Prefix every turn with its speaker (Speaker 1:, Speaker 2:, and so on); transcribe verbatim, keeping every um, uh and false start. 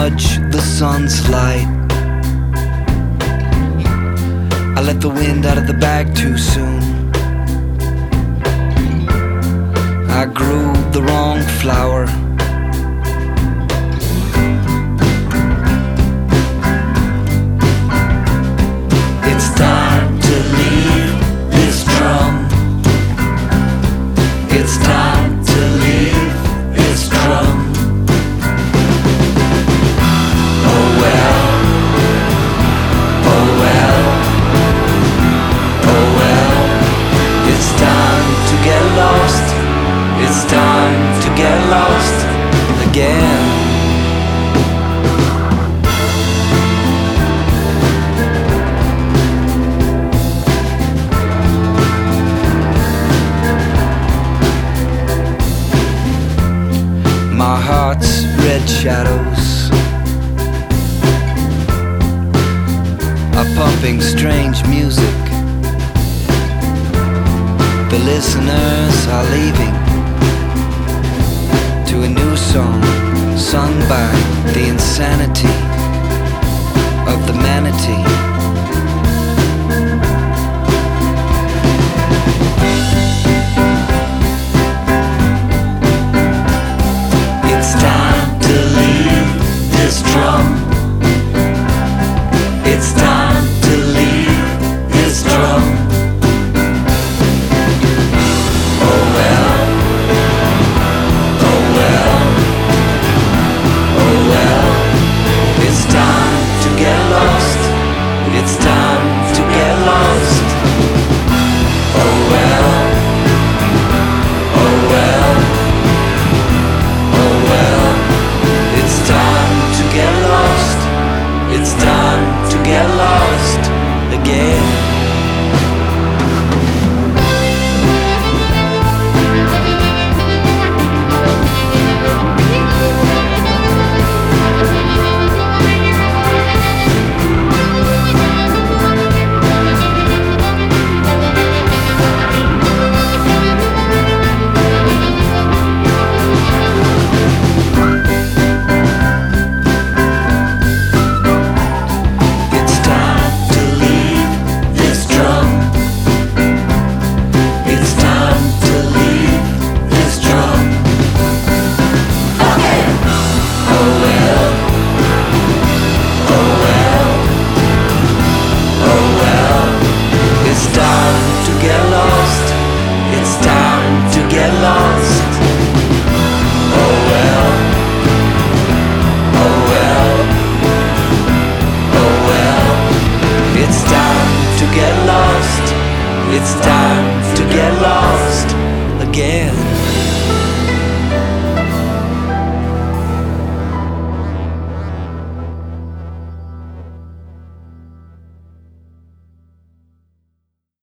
Speaker 1: grudge the sun's light. I let the wind out of the bag too soon. I grew the wrong flower. It's time to leave this drum. It's time to leave this drum. Oh well, oh well, oh well. It's time to get lost. It's time to get lost again. My heart's red shadows are pumping strange music. The listeners are leaving to a new song sung by the insanity of the manatee. It's time to leave this drum. It's time to leave this drum. Oh well, oh well, oh well. It's time to get lost. It's time to get lost. Oh well, oh well, oh well. It's time to get lost. It's time to get lost again. It's time to leave this drum. It's time to leave this drum. Okay. Oh well, oh well, oh well. It's time to get lost. It's time to get lost. Oh well, oh well, oh well. It's time to get lost. It's time to get lost.